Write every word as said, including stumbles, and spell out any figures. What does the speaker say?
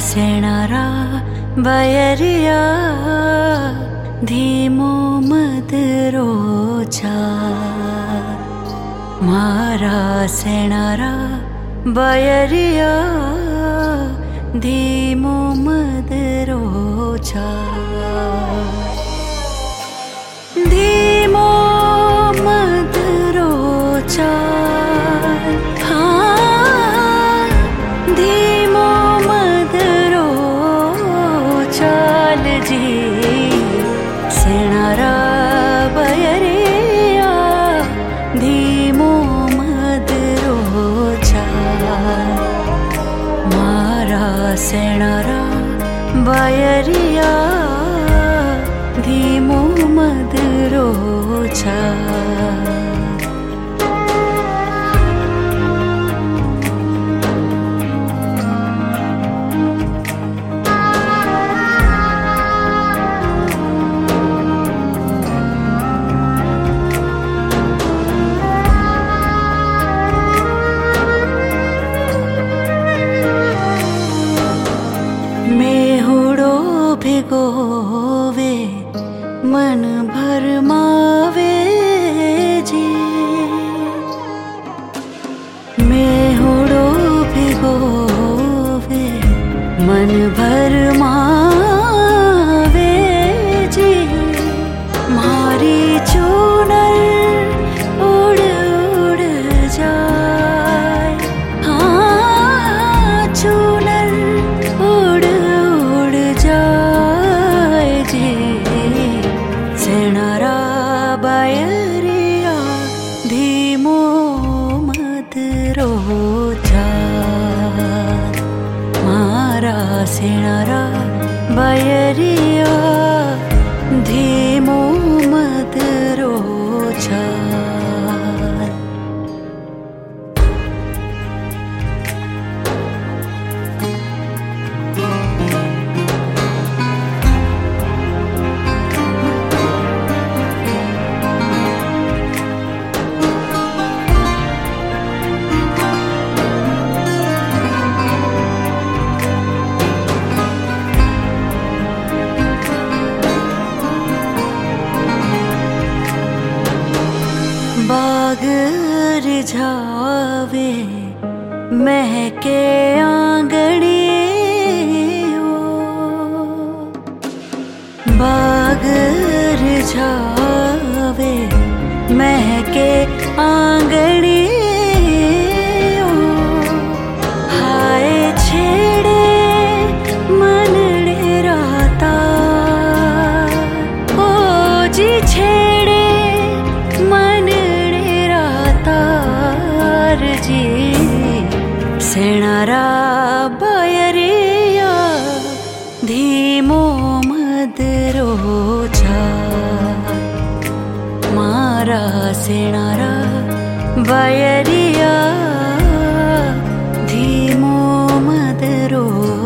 सेणारा बयरिया धीमो मदरोचा मारा सेणारा बयरिया धीमो मदरोचा धीमो मदरोचा सेणारा बयरिया धीमो मदरोचा मारा सेणारा बयरिया धीमो मदरोचा मेहुड़ो भिगोवे मन भरमावे जी मेहुड़ो भिगोवे मन भरमावे जी मारी चूनर उड़ उड़ जाए हाँ चूनर सेणारा बयरिया धीमो मदरोचा मारा सेणारा बयरिया धीमो मदरोचा बाग रिझावे महके आंगणे बाग रिझावे महके आंगणे हाय छेड़े मनड़े राता ओ जी छेड़े जी सेणारा बयरिया धीमो मदरोचा मारा सेणारा बयरिया धीमो मदरोचा।